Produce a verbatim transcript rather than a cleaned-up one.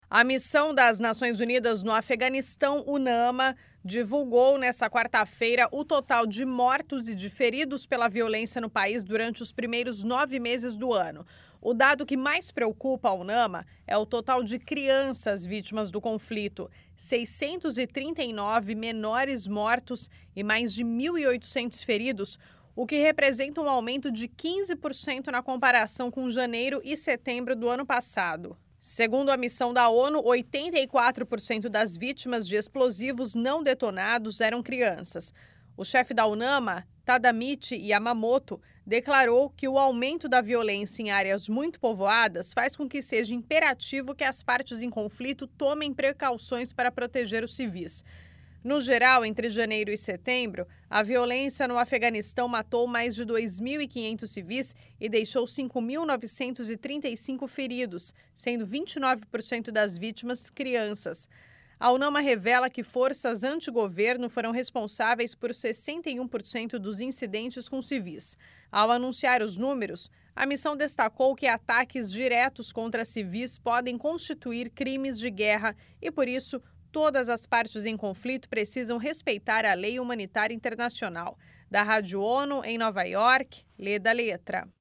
A missão das Nações Unidas no Afeganistão, UNAMA, divulgou nesta quarta-feira o total de mortos e de feridos pela violência no país durante os primeiros nove meses do ano. O dado que mais preocupa a UNAMA é o total de crianças vítimas do conflito: seiscentos e trinta e nove menores mortos e mais de mil e oitocentos feridos, o que representa um aumento de quinze por cento na comparação com janeiro e setembro do ano passado. Segundo a missão da ONU, oitenta e quatro por cento das vítimas de explosivos não detonados eram crianças. O chefe da UNAMA, Tadamichi Yamamoto, declarou que o aumento da violência em áreas muito povoadas faz com que seja imperativo que as partes em conflito tomem precauções para proteger os civis. No geral, entre janeiro e setembro, a violência no Afeganistão matou mais de dois mil e quinhentos civis e deixou cinco mil novecentos e trinta e cinco feridos, sendo vinte e nove por cento das vítimas crianças. A UNAMA revela que forças anti-governo foram responsáveis por sessenta e um por cento dos incidentes com civis. Ao anunciar os números, a missão destacou que ataques diretos contra civis podem constituir crimes de guerra e, por isso, todas as partes em conflito precisam respeitar a lei humanitária internacional. Da Rádio ONU, em Nova York, Leda Letra.